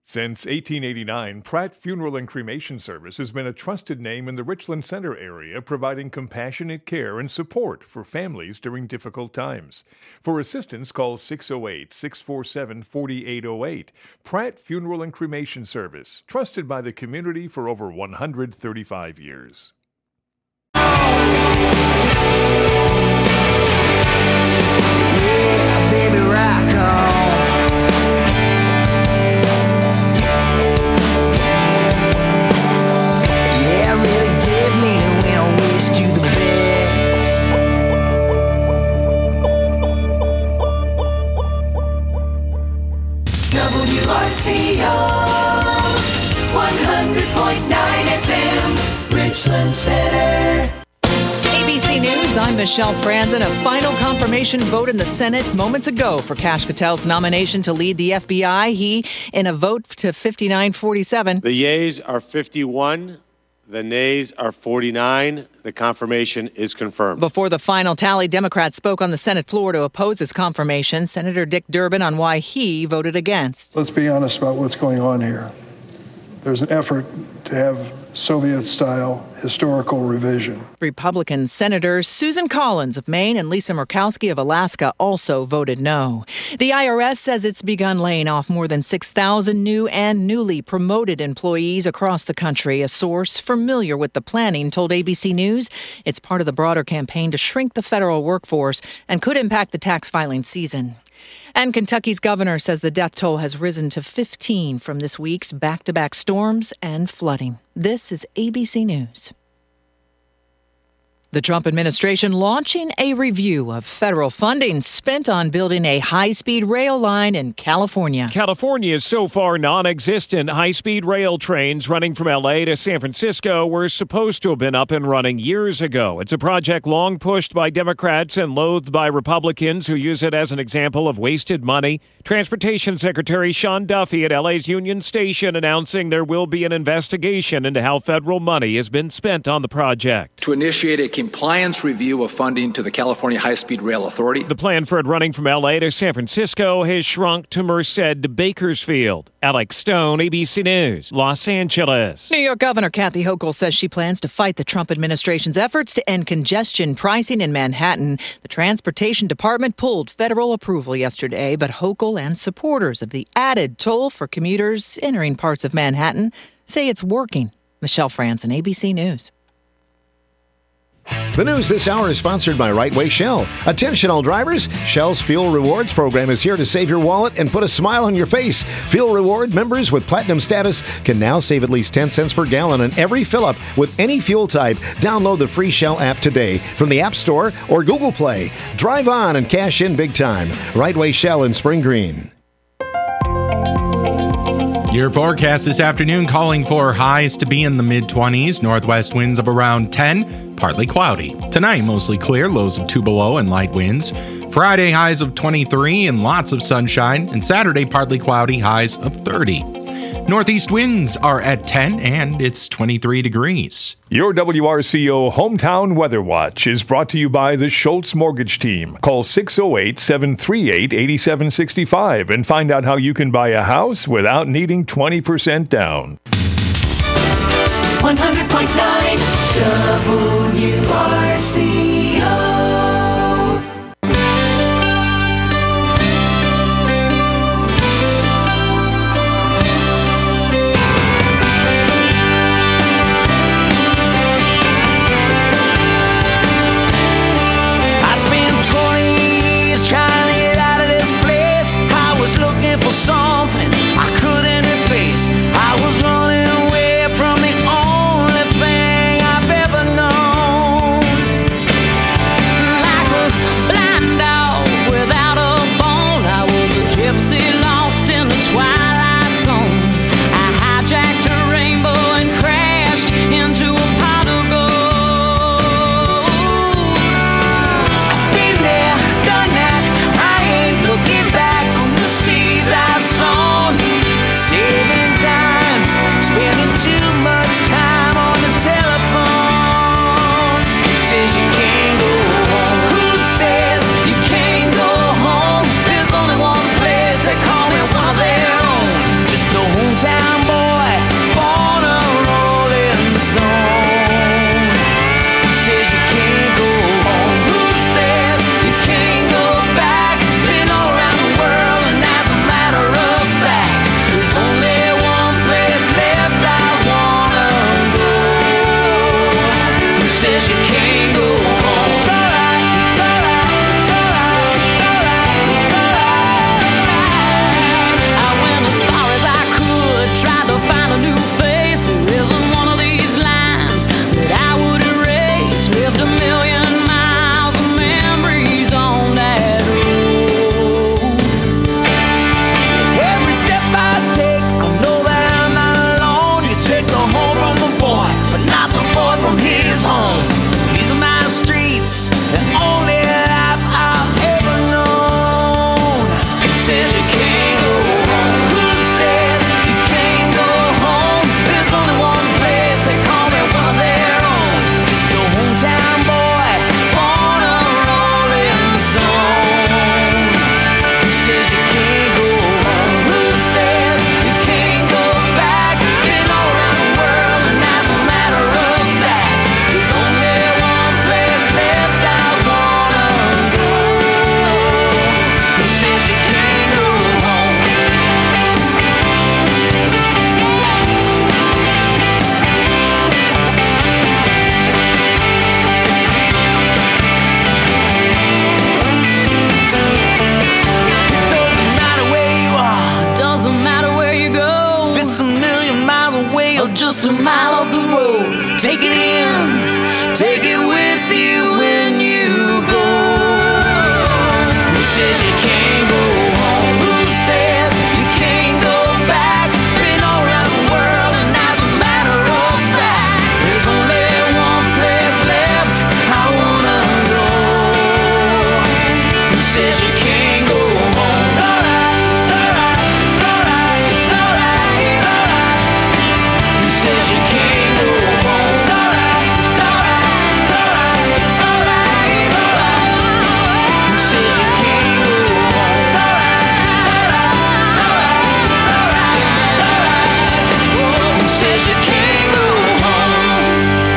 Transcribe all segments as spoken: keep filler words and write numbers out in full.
Since eighteen eighty-nine, Pratt Funeral and Cremation Service has been a trusted name in the Richland Center area, providing compassionate care and support for families during difficult times. For assistance, call six oh eight, six four seven, four eight oh eight. Pratt Funeral and Cremation Service, trusted by the community for over one hundred thirty-five years. Yeah, baby, rock on. W R C O one hundred point nine F M, Richland Center. A B C News, I'm Michelle Franzen. A final confirmation vote in the Senate moments ago for Kash Patel's nomination to lead the F B I. He in a vote to fifty-nine forty-seven. The yeas are fifty-one. The nays are forty-nine. The confirmation is confirmed. Before the final tally, Democrats spoke on the Senate floor to oppose his confirmation. Senator Dick Durbin on why he voted against. Let's be honest about what's going on here. There's an effort to have Soviet-style historical revision. Republican Senators Susan Collins of Maine and Lisa Murkowski of Alaska also voted no. The I R S says it's begun laying off more than six thousand new and newly promoted employees across the country. A source familiar with the planning told A B C News it's part of the broader campaign to shrink the federal workforce and could impact the tax filing season. And Kentucky's governor says the death toll has risen to fifteen from this week's back-to-back storms and flooding. This is A B C News. The Trump administration launching a review of federal funding spent on building a high-speed rail line in California. California's so far non-existent high-speed rail trains running from L A to San Francisco were supposed to have been up and running years ago. It's a project long pushed by Democrats and loathed by Republicans who use it as an example of wasted money. Transportation Secretary Sean Duffy at L A's Union Station announcing there will be an investigation into how federal money has been spent on the project. To initiate a compliance review of funding to the California High-Speed Rail Authority. The plan for it running from L A to San Francisco has shrunk to Merced to Bakersfield. Alex Stone, A B C News, Los Angeles. New York Governor Kathy Hochul says she plans to fight the Trump administration's efforts to end congestion pricing in Manhattan. The Transportation Department pulled federal approval yesterday, but Hochul and supporters of the added toll for commuters entering parts of Manhattan say it's working. Michelle Franzen, A B C News. The news this hour is sponsored by Right Way Shell. Attention all drivers, Shell's Fuel Rewards program is here to save your wallet and put a smile on your face. Fuel Reward members with platinum status can now save at least ten cents per gallon on every fill-up with any fuel type. Download the free Shell app today from the App Store or Google Play. Drive on and cash in big time. Right Way Shell in Spring Green. Your forecast this afternoon calling for highs to be in the mid-twenties, northwest winds of around ten, partly cloudy. Tonight, mostly clear, lows of two below and light winds. Friday, highs of twenty-three and lots of sunshine. And Saturday, partly cloudy, highs of thirty. Northeast winds are at ten and it's twenty-three degrees. Your W R C O Hometown Weather Watch is brought to you by the Schultz Mortgage Team. Call six oh eight, seven three eight, eight seven six five and find out how you can buy a house without needing twenty percent down. one hundred point nine W R C O. For something I couldn't replace. I was running away from the only thing I've ever known. or just a mile up the road. Take it in, take it with you when you go. Who says you can't go home? Who says you can't go back? Been all around the world and as a matter of fact, there's only one place left I wanna go. Who says you can't go home? It's alright, it's alright, it's alright, it's alright, it's alright. Who says you can't go home? It's alright, it's alright, it's alright, it's alright, it's alright. Who says you can't go home? It's alright, it's alright, it's alright, it's alright, it's alright. Who says you can't go home?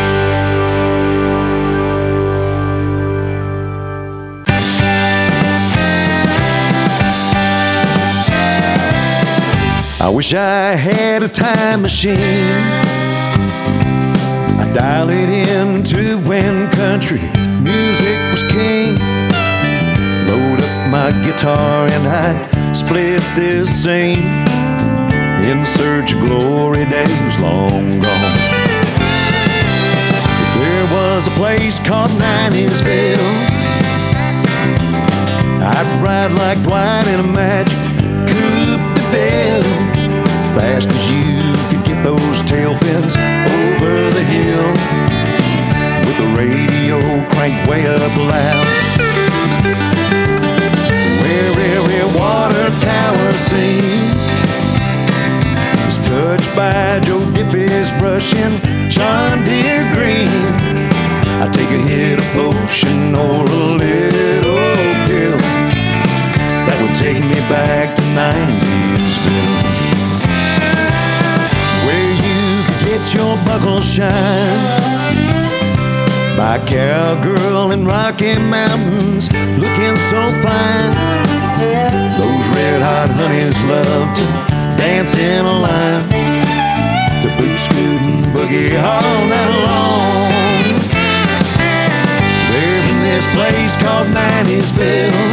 I wish I had a time machine. I'd dial it into when country music was king. Load up my guitar and I'd split this scene in search of glory days long gone. If there was a place called Nineysville, I'd ride like Dwight in a magic coupe de belle, fast as you could get those tail fins over the hill, with the radio cranked way up loud, where every water tower scene is touched by Joe Diffie's brush in John Deere green. I take a hit of potion or a little pill that would take me back to Nineysville, where you could get your buckle shine by a cowgirl in Rocky Mountains looking so fine. Those red hot honeys love to dance in a line to boot scoot and boogie all night long. They're in this place called Nineysville,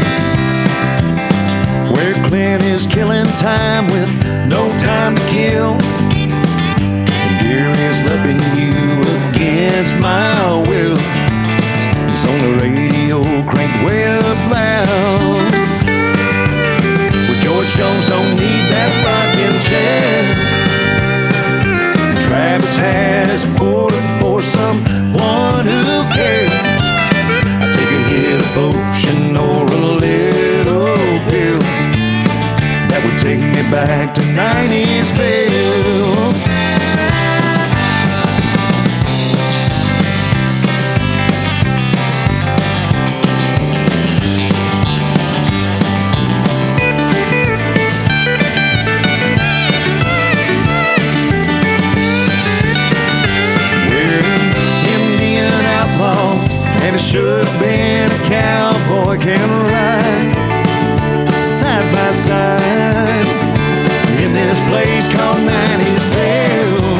where Clint is killing time with no time to kill, and dear is loving you against my will. It's on the radio cranked way up loud, where George Jones don't need that rocking chair. Travis has a quarter for someone who cares. I take a hit of potion or a little pill that would take me back to Nineysville. And it should have been a cowboy can ride side by side in this place called Nineysville,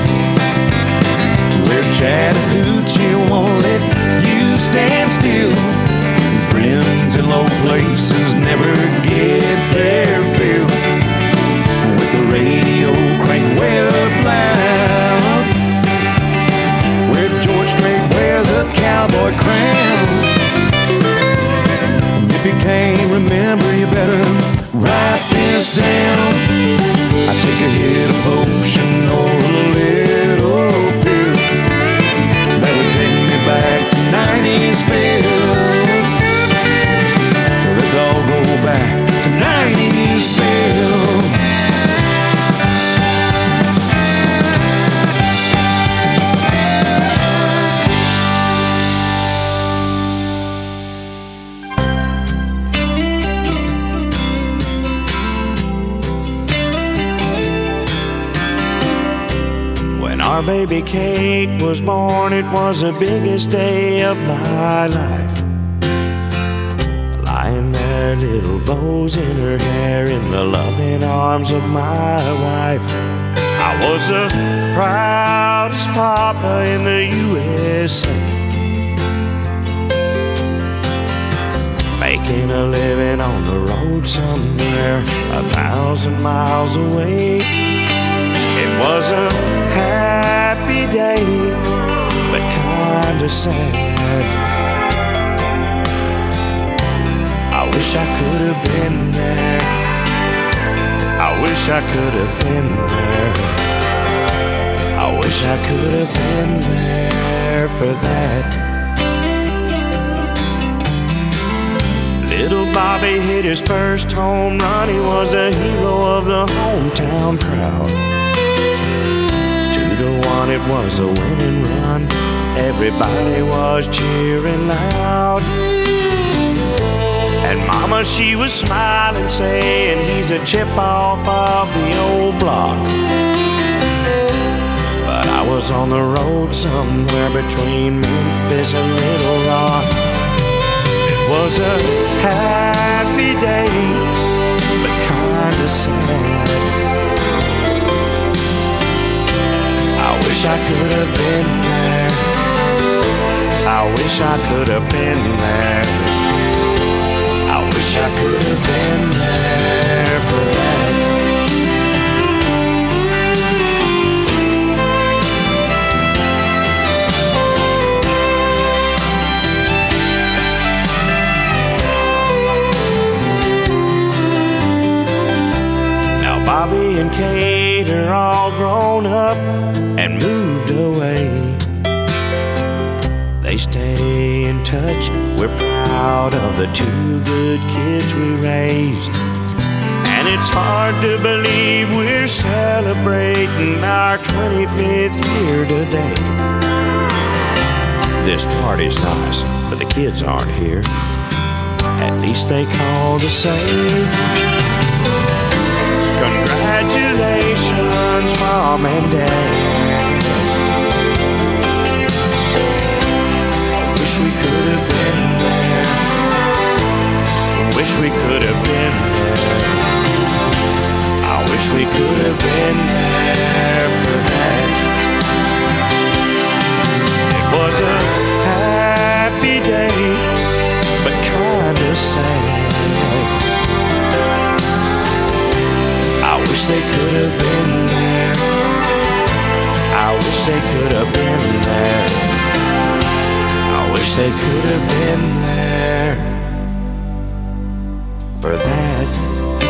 where Chattahoochee won't let you stand still, and friends in low places never get their fill, with the radio cranked way up loud, where George Strait wears a cowboy crown. And if you can't remember, you better write this down. I take a hit of potion or a little pill that would take me back to Nineysville. Let's all go back to Nineysville. Our baby Kate was born, it was the biggest day of my life. Lying there, little bows in her hair, in the loving arms of my wife. I was the proudest papa in the U S A, making a living on the road somewhere a thousand miles away. It was was a happy day, but kinda sad. I wish I could have been there. I wish I could have been there. I wish I could have been there for that. Little Bobby hit his first home run. He was the hero of the hometown crowd. Two to one, it was a winning run. Everybody was cheering loud. And Mama, she was smiling, saying he's a chip off of the old block. But I was on the road somewhere between Memphis and Little Rock. Was a happy day, but kinda sad. I wish I could have been there. I wish I could have been there. I wish I could have been there for that. Bobby and Kate are all grown up and moved away. They stay in touch, we're proud of the two good kids we raised. And it's hard to believe we're celebrating our twenty-fifth year today. This party's nice, but the kids aren't here. At least they call to say congratulations, Mom and Dad. I wish we could have been there. I wish we could have been there. I wish we could have been there for that. It was a happy day, but kinda sad. I wish they could have been there. I wish they could have been there. I wish they could have been there for that.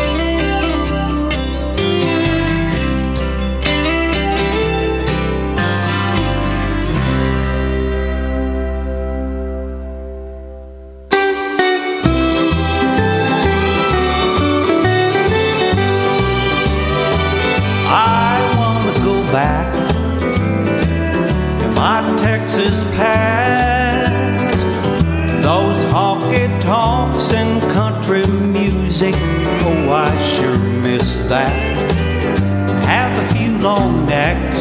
Back to my Texas past, those honky tonks and country music. Oh, I sure miss that. Have a few long necks,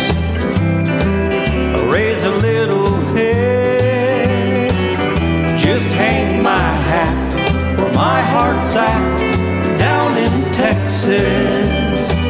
raise a little head, just hang my hat where my heart's at down in Texas.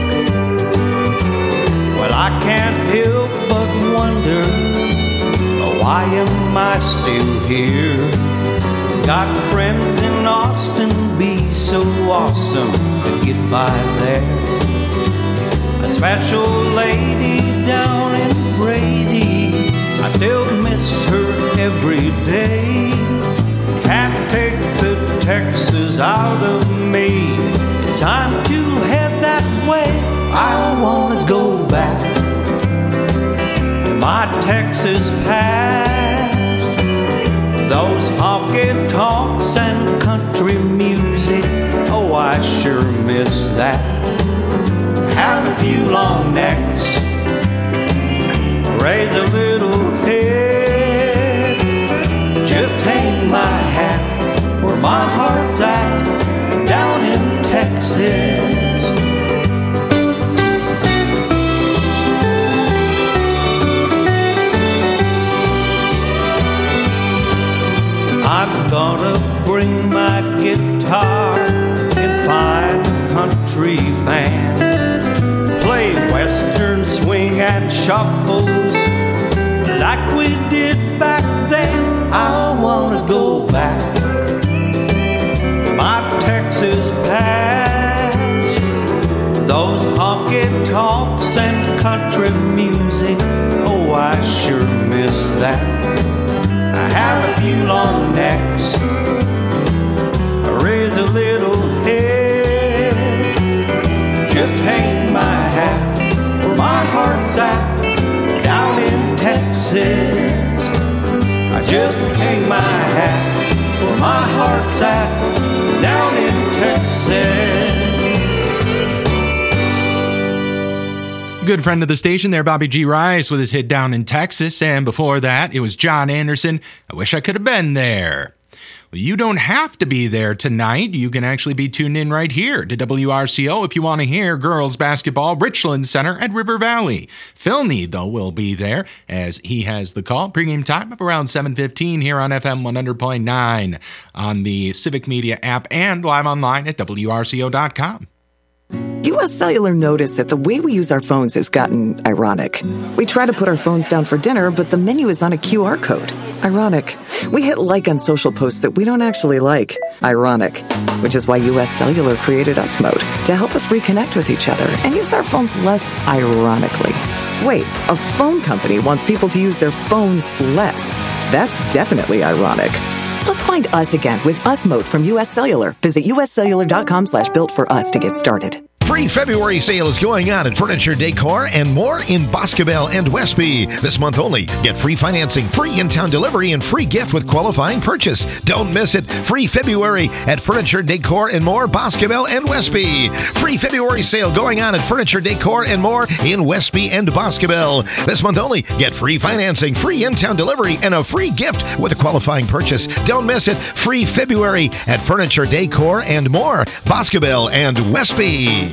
I can't help but wonder, why am I still here? Got friends in Austin, be so awesome to get by there. A special lady down in Brady, I still miss her every day. Can't take the Texas out of me. It's time to head that way. I wanna go back to my Texas past, those honky tonks and country music. Oh, I sure miss that. Have a few long necks, raise a little head, just hang my hat where my heart's at down in Texas. I'm gonna bring my guitar and find a country band, play western swing and shuffles like we did back then. I wanna go back to my Texas past, those honky tonks and country music. Oh, I sure miss that. I have a few long necks, I raise a little head, just hang my hat where my heart's at, down in Texas. I just hang my hat where my heart's at, down in Texas. Good friend of the station there, Bobby G. Rice, with his hit Down in Texas. And before that, it was John Anderson, I Wish I Could Have Been There. Well, you don't have to be there tonight. You can actually be tuned in right here to W R C O if you want to hear girls basketball, Richland Center at River Valley. Phil Need, though, will be there as he has the call. Pregame time up around seven fifteen here on F M one hundred point nine on the Civic Media app and live online at W R C O dot com. U S Cellular noticed that the way we use our phones has gotten ironic. We try to put our phones down for dinner, but the menu is on a Q R code. Ironic. We hit like on social posts that we don't actually like. Ironic. Which is why U S Cellular created Us Mode to help us reconnect with each other and use our phones less ironically. Wait, a phone company wants people to use their phones less. That's definitely ironic. Let's find us again with Us Mode from U S Cellular. Visit uscellular.com slash built for us to get started. Free February sale is going on at Furniture Decor and more in Boscobel and Westby. This month only. Get free financing, free in-town delivery, and free gift with qualifying purchase. Don't miss it. Free February at Furniture Decor and more, Boscobel and Westby. Free February sale going on at Furniture Decor and more in Westby and Boscobel. This month only. Get free financing, free in-town delivery, and a free gift with a qualifying purchase. Don't miss it. Free February at Furniture Decor and more, Boscobel and Westby.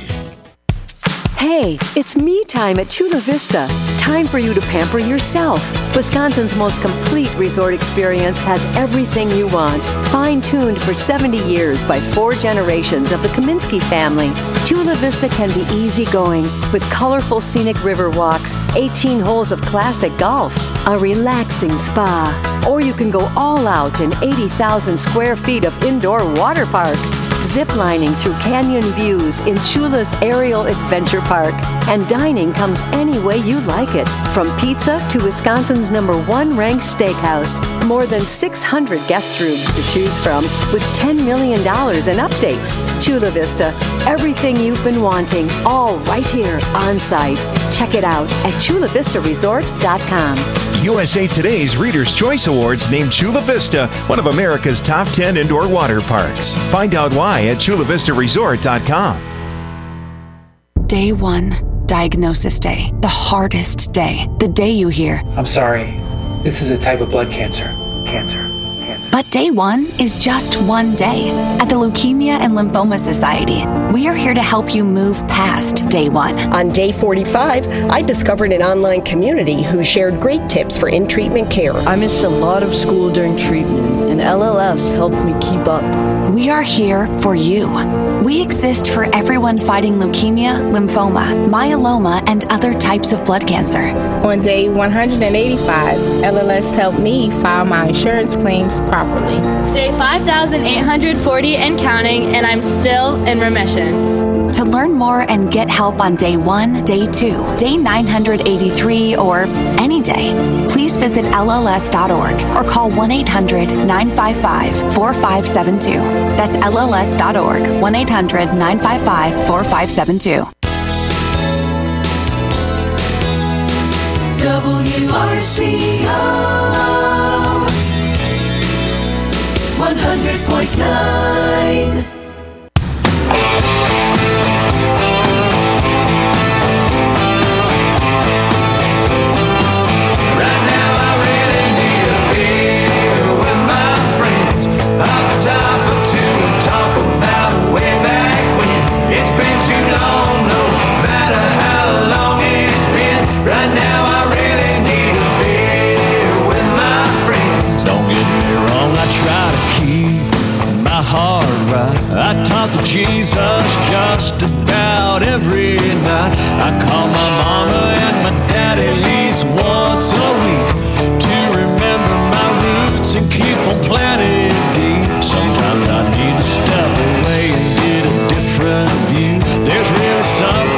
Hey, it's me time at Chula Vista. Time for you to pamper yourself. Wisconsin's most complete resort experience has everything you want. Fine-tuned for seventy years by four generations of the Kaminsky family, Chula Vista can be easygoing with colorful scenic river walks, eighteen holes of classic golf, a relaxing spa, or you can go all out in eighty thousand square feet of indoor water park. Ziplining through canyon views in Chula's Aerial Adventure Park. And dining comes any way you like it. From pizza to Wisconsin's number one ranked steakhouse. More than six hundred guest rooms to choose from with ten million dollars in updates. Chula Vista, everything you've been wanting, all right here on site. Check it out at chula vista resort dot com. U S A Today's Reader's Choice Awards named Chula Vista one of America's top ten indoor water parks. Find out why at chula vista resort dot com. Day one, diagnosis day. The hardest day. The day you hear, I'm sorry, this is a type of blood cancer. Cancer. But day one is just one day. At the Leukemia and Lymphoma Society, we are here to help you move past day one. On day forty-five, I discovered an online community who shared great tips for in-treatment care. I missed a lot of school during treatment, and L L S helped me keep up. We are here for you. We exist for everyone fighting leukemia, lymphoma, myeloma, and other types of blood cancer. On day one hundred eighty-five, L L S helped me file my insurance claims properly. Day five thousand eight hundred forty and counting, and I'm still in remission. To learn more and get help on day one, day two, day nine hundred eighty-three, or any day, please visit L L S dot org or call one eight hundred nine five five four five seven two. That's L L S dot org, one eight hundred nine five five four five seven two. W R C O one hundred point nine. Right now I really need a beer with my friends. Up top of two and talk about way back when. It's been too long, no matter how long it's been. Right now I really need a beer with my friends. Don't get me wrong, I try to keep my heart right. I talk to Jesus just about every night. I call my mama and my dad at least once a week to remember my roots and keep on planted deep. Sometimes I need to step away and get a different view. There's really something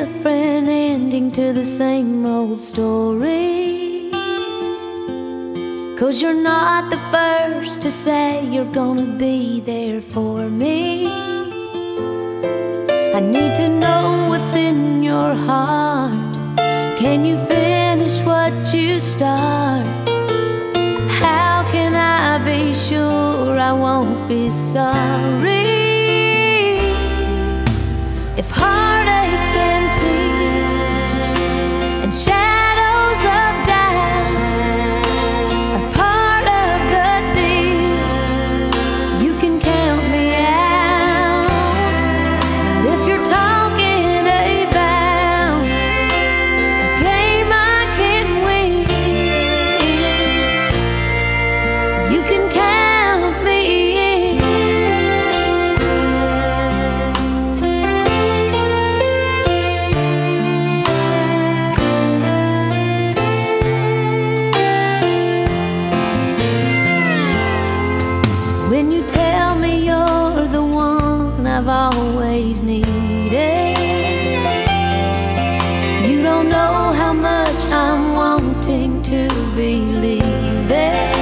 different ending to the same old story. 'Cause you're not the first to say you're gonna be there for me. I need to know what's in your heart. Can you finish what you start? How can I be sure I won't be sorry? If heartaches and tears and shadows of doubt are part of the deal, you can count me out. But if you're talking about a game I can win, you can count me in. When you tell me you're the one I've always needed, you don't know how much I'm wanting to believe it.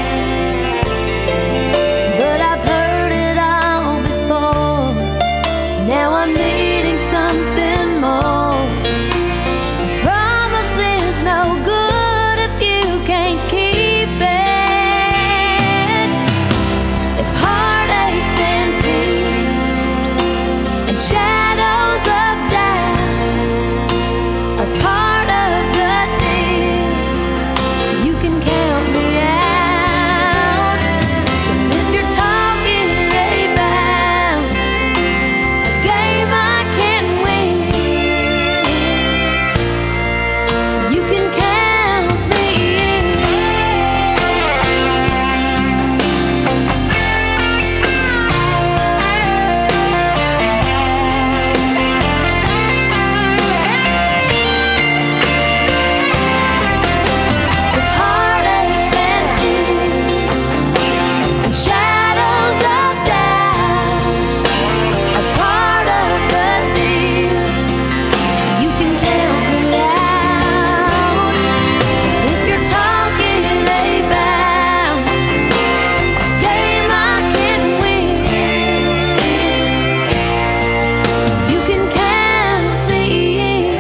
But I've heard it all before. Now I'm needing something more. A promise is no good if you can't keep it. If heartaches and tears and shadows of doubt are part of the deal, you can count me out. But if you're talking about a game I can win, you can count me in. If heartaches and tears and shadows of doubt are part of the deal, you can count me out. But if you're talking about a game I can win, you can count me in.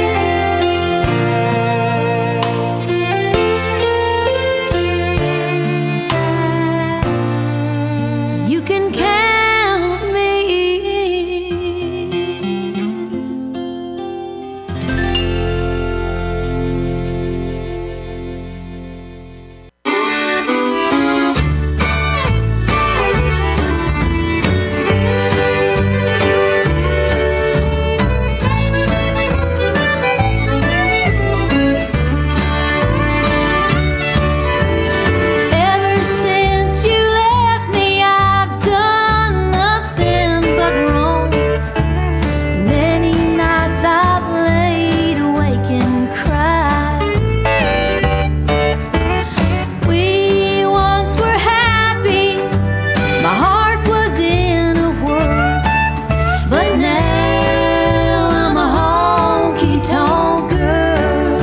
You can count me Ever since you left me, I've done nothing but wrong. Many nights I've laid awake and cried. We once were happy, my heart was in a whirl. But now I'm a honky-tonk girl.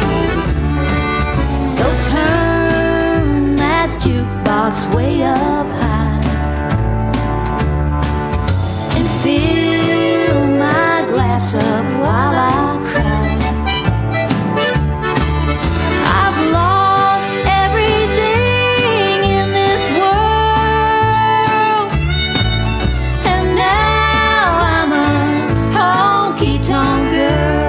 So turn that jukebox way up high and fill my glass up while I cry. I've lost everything in this world, and now I'm a honky-tonk girl.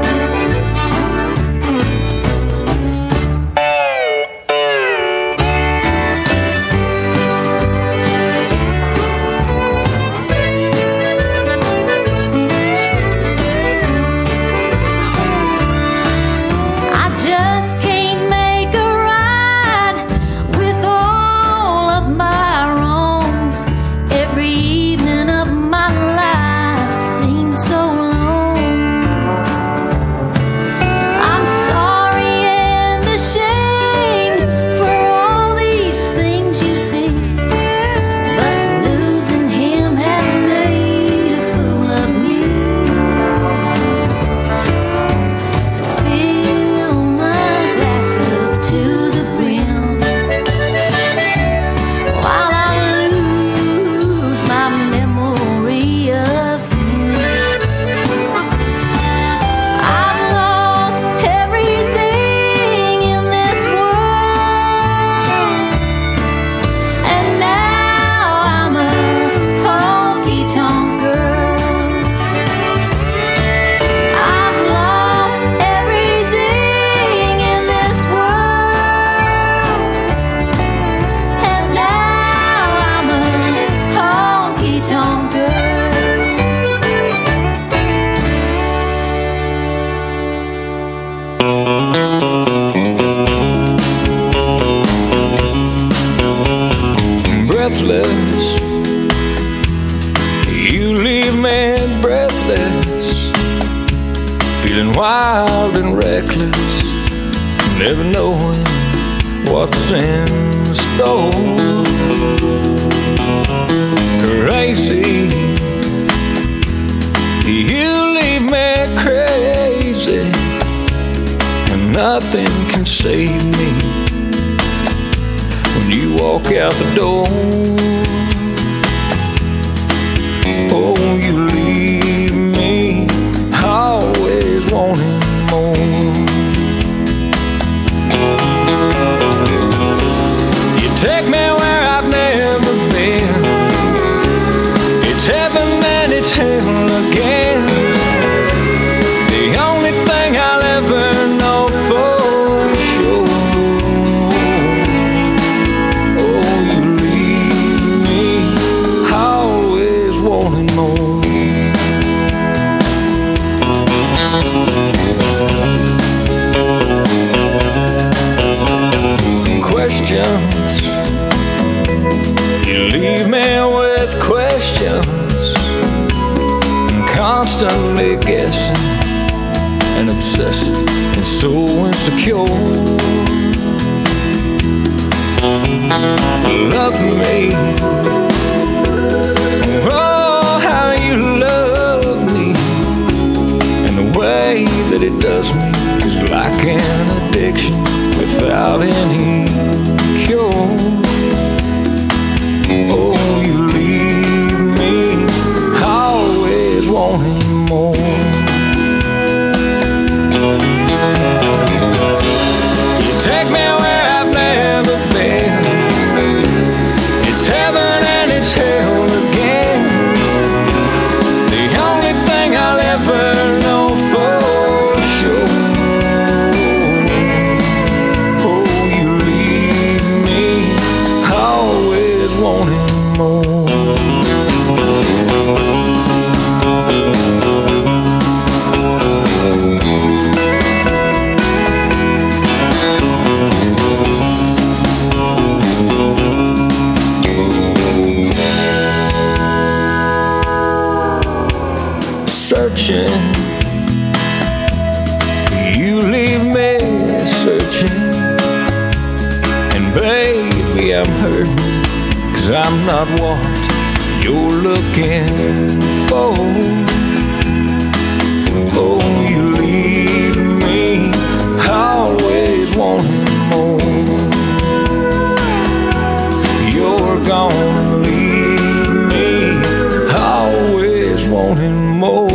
restless. You leave me breathless, feeling wild and reckless, never knowing what's in store. Crazy, you leave me crazy, and nothing can save me when you walk out the door. Oh, you leave me always wanting more. You take me where I've never been. It's heaven and it's hell again. The only thing I'll ever know for sure. Oh, you leave me always wanting more. Questions, you leave me with questions, constantly guessing and obsessing and so insecure. Love me, oh how you love me, and the way that it does me is like an addiction without any cure. Oh, you leave me always wanting more. You take me where I've never been. It's heaven and it's hell again. The only thing I'll ever know for sure. Oh, you leave me always wanting more. Searching, you leave me searching, and baby I'm hurting, 'cause I'm not what you're looking for. Oh, you leave me always wanting more. You're gonna leave me always wanting more.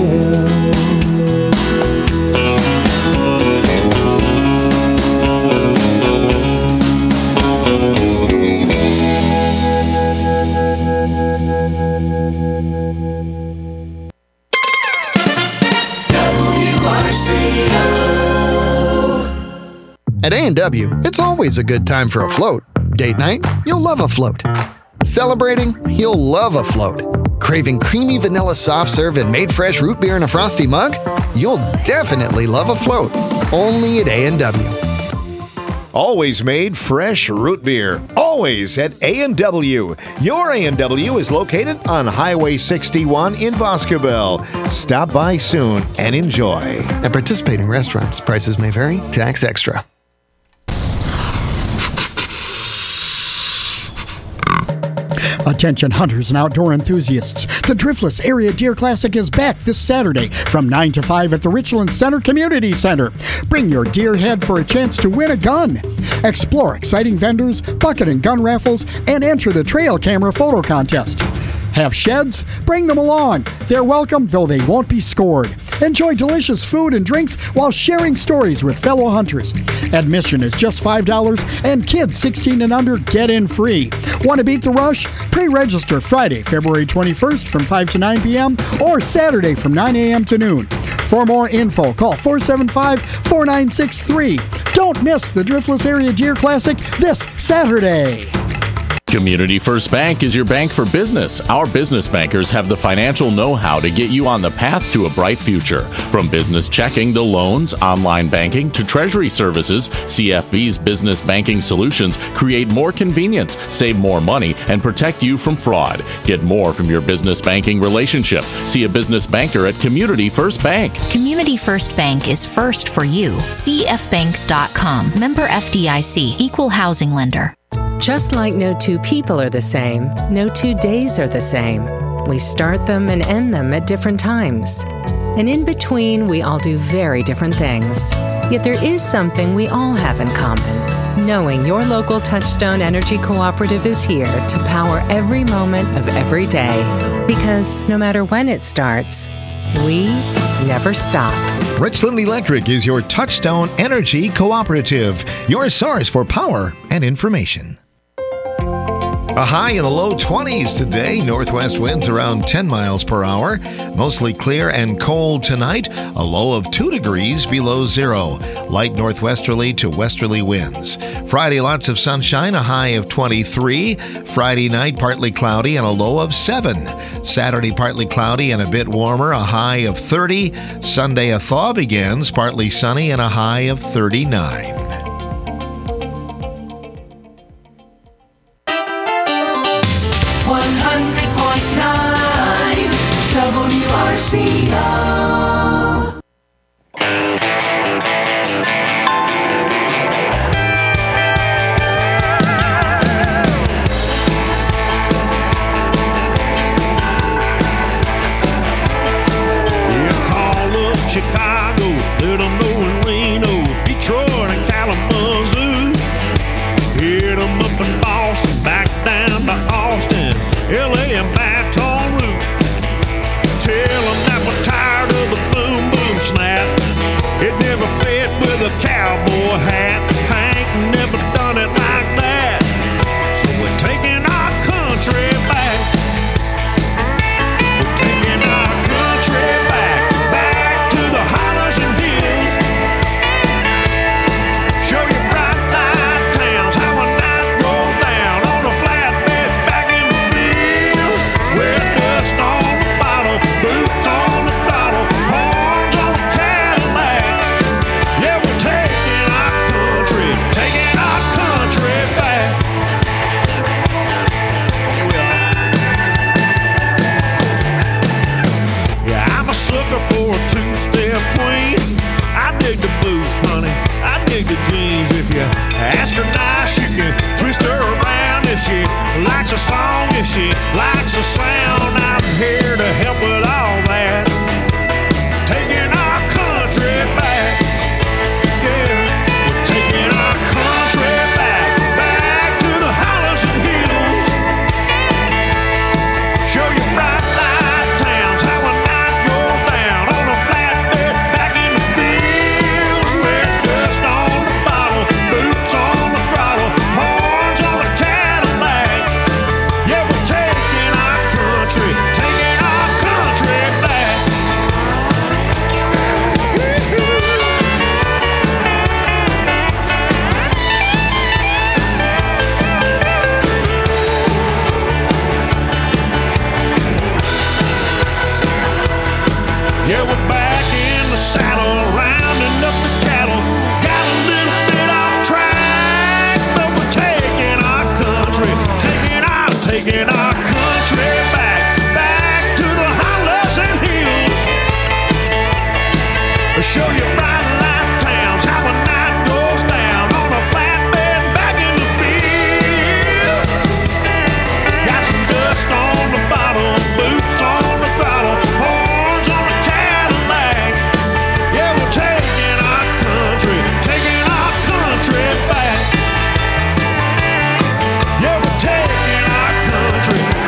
At A and W, it's always a good time for a float. Date night? You'll love a float. Celebrating? You'll love a float. Craving creamy vanilla soft serve and made fresh root beer in a frosty mug? You'll definitely love a float. Only at A and W. Always made fresh root beer. Always at A and W. Your A and W is located on Highway sixty-one in Boscobel. Stop by soon and enjoy. At participating restaurants, prices may vary. Tax extra. Attention hunters and outdoor enthusiasts. The Driftless Area Deer Classic is back this Saturday from nine to five at the Richland Center Community Center. Bring your deer head for a chance to win a gun. Explore exciting vendors, bucket and gun raffles, and enter the trail camera photo contest. Have sheds? Bring them along. They're welcome, though they won't be scored. Enjoy delicious food and drinks while sharing stories with fellow hunters. Admission is just five dollars, and kids sixteen and under get in free. Want to beat the rush? Pre-register Friday, February twenty-first from five to nine p.m. or Saturday from nine a.m. to noon. For more info, call four seven five, four nine six three. Don't miss the Driftless Area Deer Classic this Saturday. Community First Bank is your bank for business. Our business bankers have the financial know-how to get you on the path to a bright future. From business checking to loans, online banking to treasury services, C F B's business banking solutions create more convenience, save more money, and protect you from fraud. Get more from your business banking relationship. See a business banker at Community First Bank. Community First Bank is first for you. C F bank dot com. Member F D I C. Equal housing lender. Just like no two people are the same, no two days are the same. We start them and end them at different times. And in between, we all do very different things. Yet there is something we all have in common. Knowing your local Touchstone Energy Cooperative is here to power every moment of every day. Because no matter when it starts, we never stop. Richland Electric is your Touchstone Energy Cooperative, your source for power and information. A high in the low twenties today. Northwest winds around ten miles per hour. Mostly clear and cold tonight. A low of two degrees below zero. Light northwesterly to westerly winds. Friday, lots of sunshine. A high of twenty-three. Friday night, partly cloudy and a low of seven. Saturday, partly cloudy and a bit warmer. A high of thirty. Sunday, a thaw begins. Partly sunny and a high of thirty-nine. one hundred point nine W R C O. Yeah, call up Chicago, let them know in Reno, Detroit and Kalamazoo. Hit them up in Boston, back down to Austin, L A and Baton Rouge. Tell them that we're tired of the boom boom snap. It never fit with a cowboy hat. Hank never done it like that. So we're taking our country back. We're taking our country back, back to the hollers and hills. Show you bright light towns, how a night goes down on a flatbed back in the fields. With dust on the bottle, boots on the throttle, horns on the Cadillac. Yeah, we're taking our country, taking our country back. Here we are. Yeah, I'm a sucker for a two-step queen. I dig the boots, honey. I dig the jeans. If you ask her nice, you can twist her around. If she likes a song, if she likes a sound, I'm here to help with all that. Taking our country back. Yeah, we're taking our country back, back to the hollers and hills. Show you bright light towns, how a night goes down on a flatbed back in the fields. With dust on the bottle, boots on the throttle, horns on the Cadillac. Yeah, we're taking our country, taking our country back. Yeah, we're back in the saddle, rounding up the cattle. Got a little bit off track, but we're taking our country, taking our, taking our country back, back to the hollers and hills. Show you bright light towns, how a night goes down on a flatbed back in the fields. Got some dust on the bottle, boots on the throttle, horns on the Cadillac. Yeah, we're taking our country, taking our country back. Yeah, we're taking our country,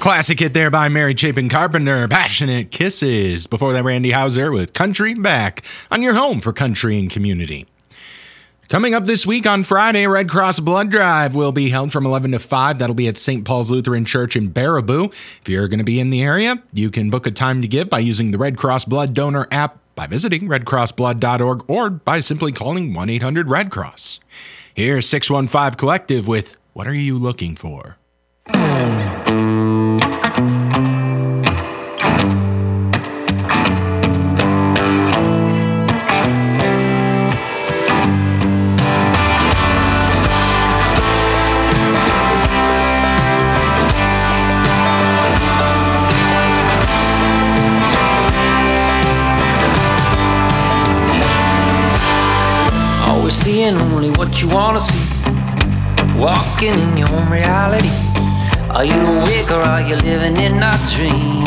Classic hit there by Mary Chapin Carpenter, Passionate Kisses. Before that, Randy Houser with Country Back on your home for country and community. Coming up this week on Friday, Red Cross Blood Drive will be held from eleven to five. That'll be at Saint Paul's Lutheran Church in Baraboo. If you're going to be in the area, you can book a time to give by using the Red Cross Blood Donor app, by visiting red cross blood dot org, or by simply calling one eight hundred red cross. Here's six one five Collective with What Are You Looking For? Always seeing only what you wanna see, walking in your own reality. Are you awake or are you living in a dream?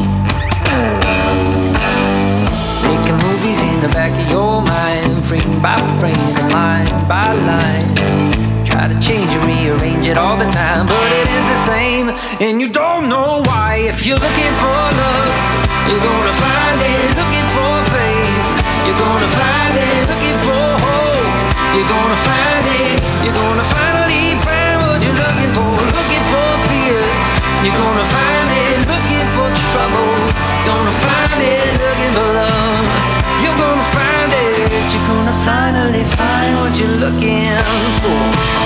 Making movies in the back of your mind, frame by frame and line by line. Try to change and rearrange it all the time, but it is the same, and you don't know why. If you're looking for love, you're gonna find it. Looking for faith, you're gonna find it. Looking for hope, you're gonna find it. You're gonna finally find what you're looking for. Looking for fear, you're gonna find it. Looking for trouble, gonna find it. Looking for love, you're gonna find it. You're gonna finally find what you're looking for.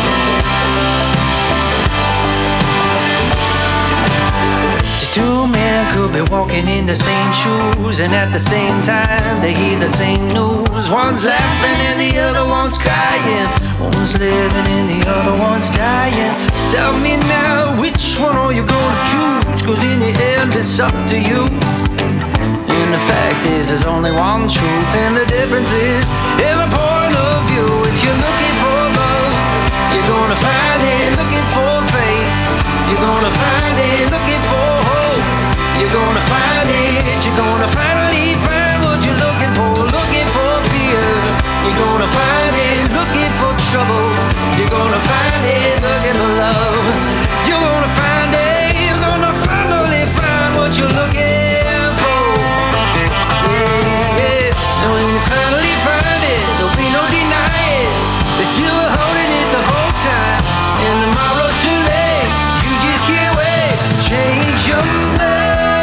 Two men could be walking in the same shoes, and at the same time they hear the same news. One's laughing and the other one's crying. One's living and the other one's dying. Tell me now, which one are you gonna choose? Cause in the end it's up to you. And the fact is there's only one truth, and the difference is every point of view. If you're looking for love, you're gonna find it. Looking for faith, you're gonna find it. Looking for hope, you're gonna find it. You're gonna finally find what you're looking for. Looking for fear, you're gonna find it. Looking for trouble, you're gonna find it. Looking for love, you're gonna find it. You're gonna finally find what you're looking for. Yeah, yeah. And when you finally find it, there'll be no denying that you were holding it the whole time. And tomorrow's too late, you just can't wait. Change your mind.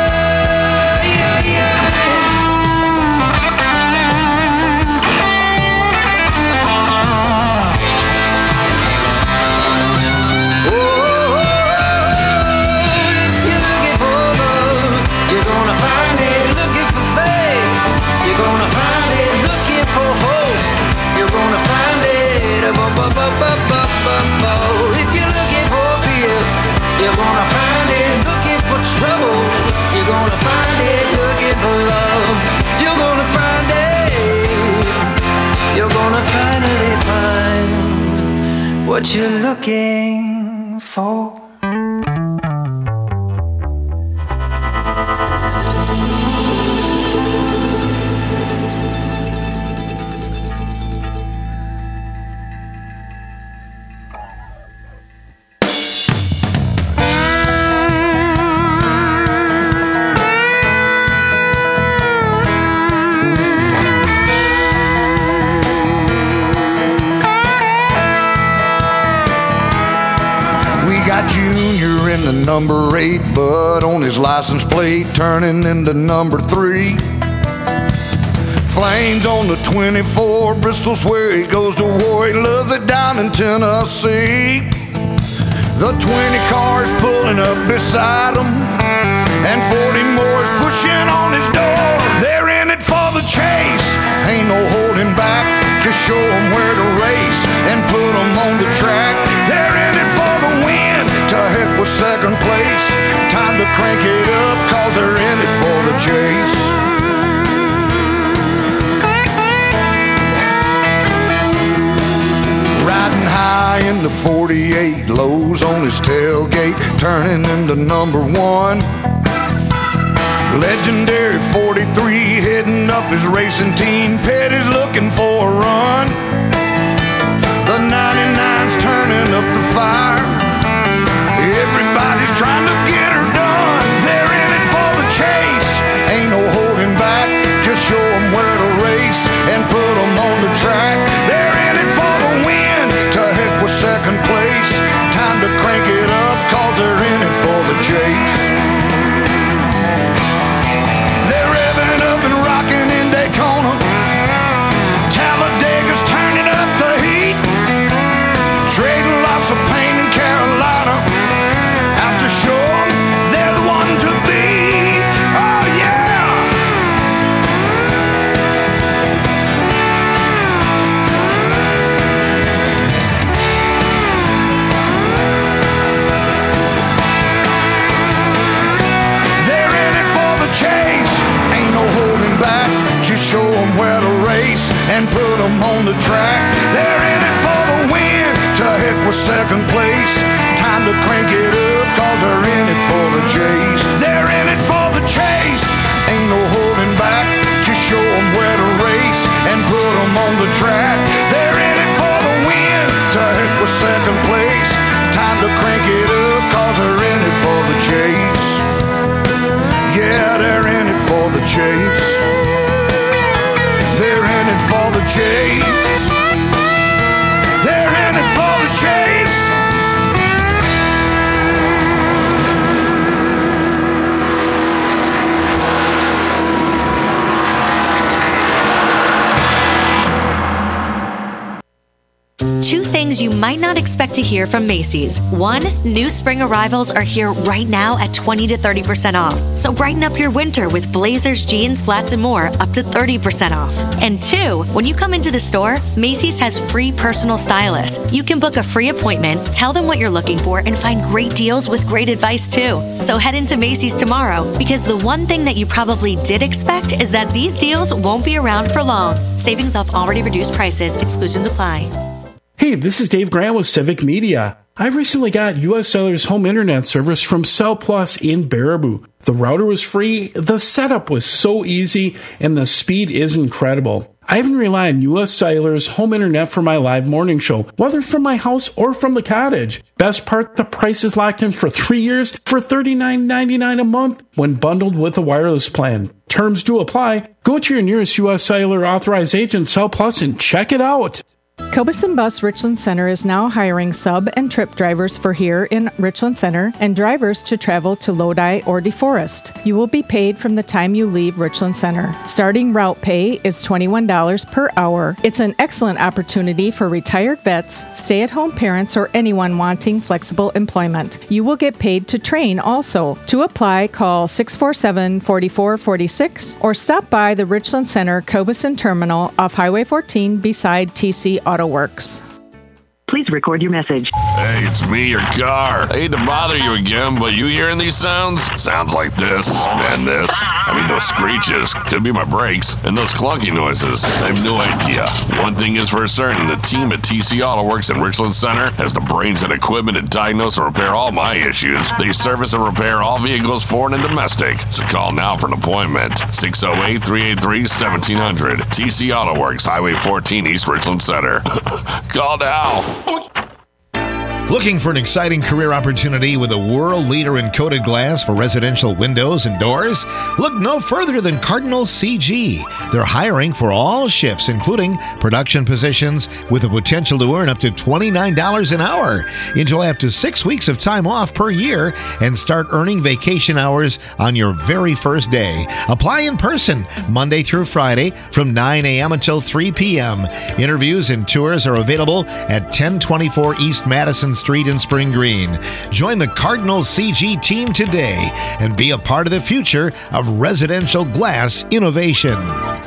If you're looking for fear, you're gonna find it. Looking for trouble, you're gonna find it. Looking for love, you're gonna find it. You're gonna finally find what you're looking for. Junior in the number eight, but on his license plate turning into number three. Flames on the twenty-four, Bristol's where he goes to war. He loves it down in Tennessee. The twenty cars pulling up beside him, and forty more is pushing on his door. They're in it for the chase, ain't no holding back. Just show them where to race and put them on the track. They're in it for the win, to heck with second place. Time to crank it up, cause they're in it for the chase. Riding high in the forty-eight, lows on his tailgate, turning into number one. Legendary forty-three heading up his racing team. Petty's looking for a run. The ninety-nine's turning up the fire. Everybody's trying to get her done. and put them on the track. They're in it for the win, to heck with second place. Time to crank it up, cause they're in it for the chase. They're in it for the chase, ain't no holding back. Just show them where to race and put them on the track. They're in it for the win, to heck with second place. Time to crank it up, cause they're in it for the chase. Yeah, they're in it for the chase. They're in it for the chase. They're in it for the chase. Two things you might not expect to hear from Macy's. One, new spring arrivals are here right now at twenty to thirty percent off. So brighten up your winter with blazers, jeans, flats, and more up to thirty percent off. And two, when you come into the store, Macy's has free personal stylists. You can book a free appointment, tell them what you're looking for, and find great deals with great advice too. So head into Macy's tomorrow, because the one thing that you probably did expect is that these deals won't be around for long. Savings off already reduced prices. Exclusions apply. Hey, this is Dave Grant with Civic Media. I recently got U S Cellular's home internet service from Cell Plus in Baraboo. The router was free, the setup was so easy, and the speed is incredible. I even rely on U S Cellular's home internet for my live morning show, whether from my house or from the cottage. Best part, the price is locked in for three years for thirty-nine ninety-nine a month when bundled with a wireless plan. Terms do apply. Go to your nearest U S Cellular authorized agent, Cell Plus, and check it out. Cobuson Bus Richland Center is now hiring sub and trip drivers for here in Richland Center and drivers to travel to Lodi or DeForest. You will be paid from the time you leave Richland Center. Starting route pay is twenty-one dollars per hour. It's an excellent opportunity for retired vets, stay-at-home parents, or anyone wanting flexible employment. You will get paid to train also. To apply, call six four seven, four four four six or stop by the Richland Center Cobuson Terminal off Highway fourteen beside T C Auto Works. Please record your message. Hey, it's me, your car. I hate to bother you again, but you hearing these sounds? Sounds like this and this. I mean, those screeches. Could be my brakes. And those clunky noises. I have no idea. One thing is for certain, the team at T C Auto Works in Richland Center has the brains and equipment to diagnose and repair all my issues. They service and repair all vehicles, foreign and domestic. So call now for an appointment. six oh eight, three eight three, one seven hundred. T C Auto Works, Highway fourteen, East Richland Center. Call now. Looking for an exciting career opportunity with a world leader in coated glass for residential windows and doors? Look no further than Cardinal C G. They're hiring for all shifts, including production positions, with the potential to earn up to twenty-nine dollars an hour. Enjoy up to six weeks of time off per year and start earning vacation hours on your very first day. Apply in person Monday through Friday from nine a.m. until three p.m. Interviews and tours are available at ten twenty-four East Madison Street in Spring Green. Join the Cardinal C G team today and be a part of the future of residential glass innovation.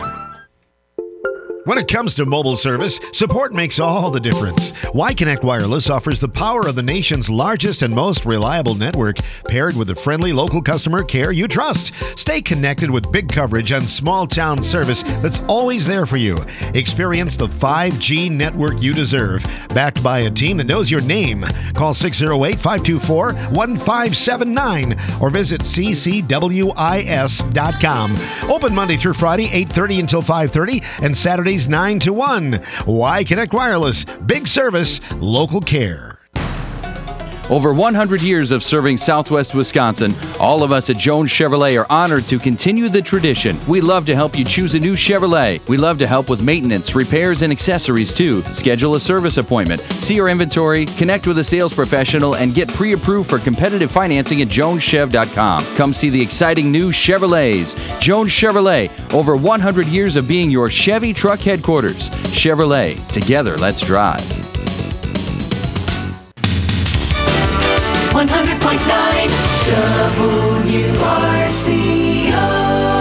When it comes to mobile service, support makes all the difference. Y-Connect Wireless offers the power of the nation's largest and most reliable network, paired with the friendly local customer care you trust. Stay connected with big coverage and small-town service that's always there for you. Experience the five G network you deserve, backed by a team that knows your name. Call six oh eight, five two four, one five seven nine or visit c c w i s dot com. Open Monday through Friday, eight thirty until five thirty, and Saturdays nine to one. Y-Connect Wireless. Big service, local care. Over one hundred years of serving Southwest Wisconsin, all of us at Jones Chevrolet are honored to continue the tradition. We love to help you choose a new Chevrolet. We love to help with maintenance, repairs, and accessories too. Schedule a service appointment, see our inventory, connect with a sales professional, and get pre-approved for competitive financing at jones chev dot com. Come see the exciting new Chevrolets. Jones Chevrolet, over one hundred years of being your Chevy truck headquarters. Chevrolet, together let's drive. one hundred point nine W R C O.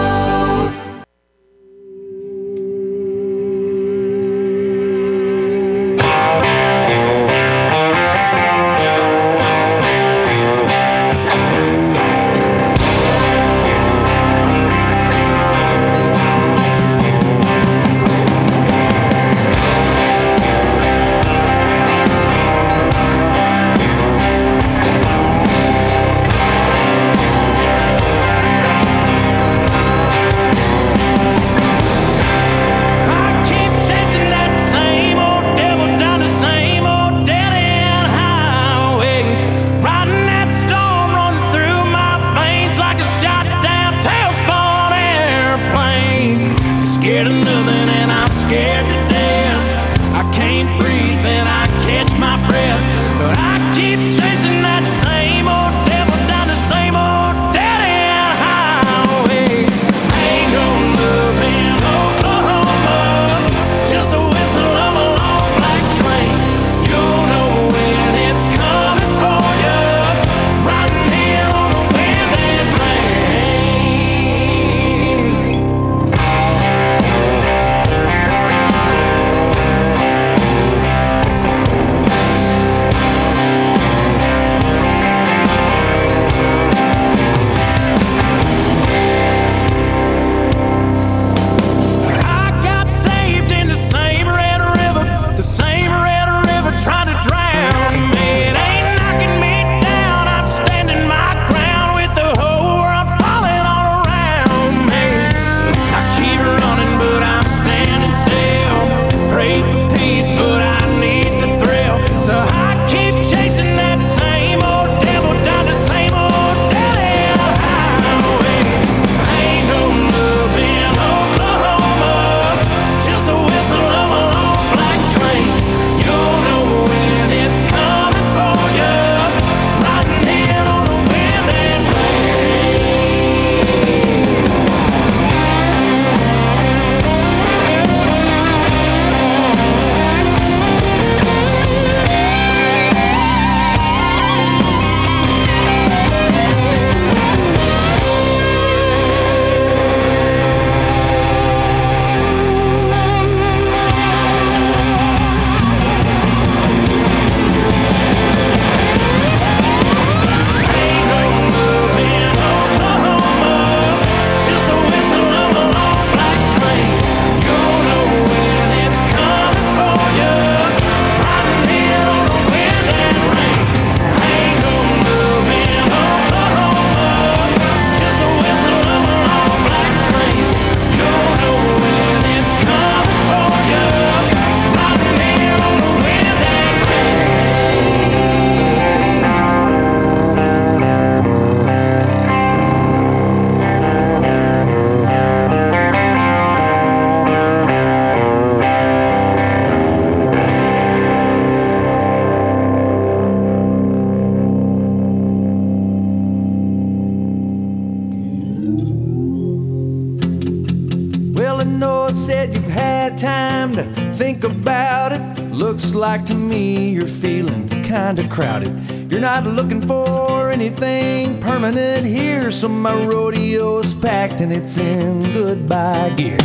to think about it. Looks like to me you're feeling kinda crowded. You're not looking for anything permanent here, so my rodeo's packed and it's in goodbye gear.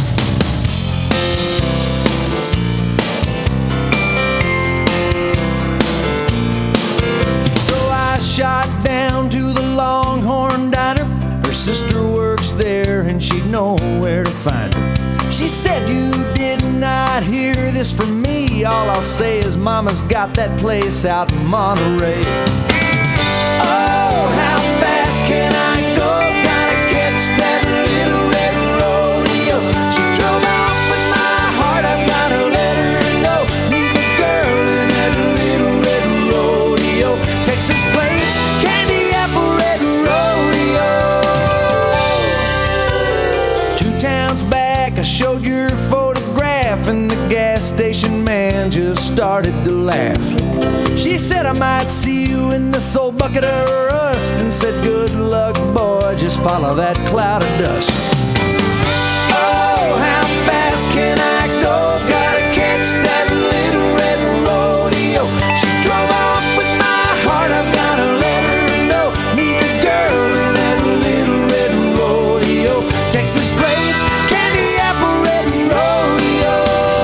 So I shot down to the Longhorn Diner. Her sister works there and she'd know where to find her. She said, you did not hear this from me. All I'll say is mama's got that place out in Monterey. Oh, how fast can I go? Gotta catch that little red rodeo. She drove off with my heart, I've gotta let her know. Meet the girl in that little red rodeo. Texas plates, candy apple red rodeo. Two towns back, I showed your photograph, and the gas station man just started to laugh. She said, I might see you in this old bucket of rust, and said, good luck, boy, just follow that cloud of dust. Oh, how fast can I go? Gotta catch that little red rodeo. She drove off with my heart, I've gotta let her know. Meet the girl in that little red rodeo. Texas plates, candy apple red rodeo.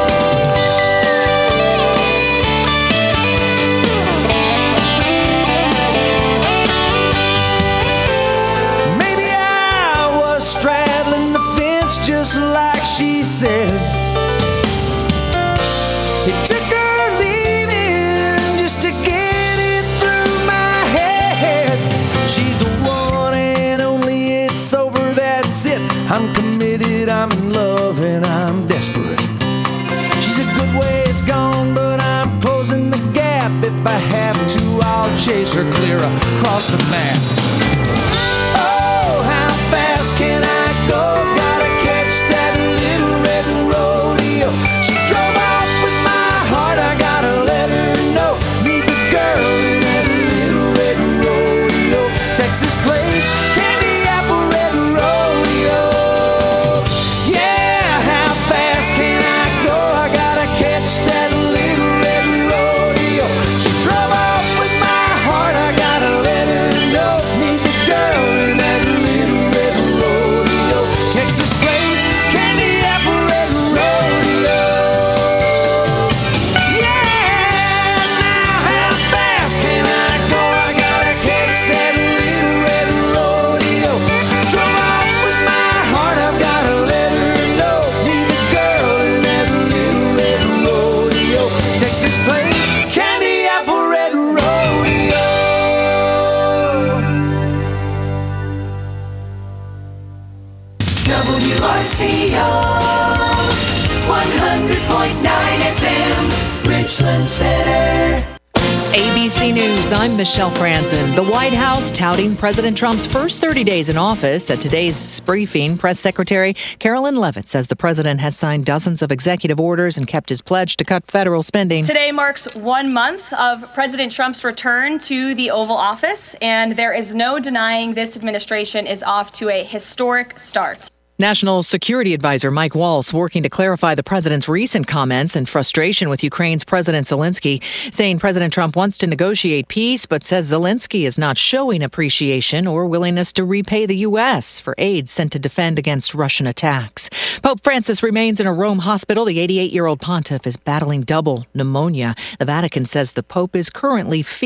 Maybe I was straddling the fence just like she said. It took her leaving just to get it through my head. She's the one and only, it's over, that's it. I'm committed, I'm in love, and I'm desperate. She's a good ways gone, but I'm closing the gap. If I have to, I'll chase her clear across the map. Oh, how fast can I go? Gotta catch that little red rodeo. She drove off with my heart, I gotta let her know. Meet the girl in that little red rodeo. Texas plates, candy apple red rodeo. Yeah, how fast can I go? I gotta catch that little red rodeo. She drove off with my heart, I gotta let her know. Meet the girl in that little red rodeo. Texas plates, candy apple red rodeo. Yeah, now how fast can I go? I gotta catch that little red rodeo. Drove off with my heart, I've gotta let her know. Meet the girl in that little red rodeo. Texas plates, candy apple red rodeo. W R C O one hundred point nine F M, Richland Center. A B C News, I'm Michelle Franzen. The White House touting President Trump's first thirty days in office. At today's briefing, Press Secretary Carolyn Levitt says the president has signed dozens of executive orders and kept his pledge to cut federal spending. Today marks one month of President Trump's return to the Oval Office, and there is no denying this administration is off to a historic start. National Security Advisor Mike Waltz working to clarify the president's recent comments and frustration with Ukraine's President Zelensky, saying President Trump wants to negotiate peace, but says Zelensky is not showing appreciation or willingness to repay the U S for aid sent to defend against Russian attacks. Pope Francis remains in a Rome hospital. The eighty-eight-year-old pontiff is battling double pneumonia. The Vatican says the Pope is currently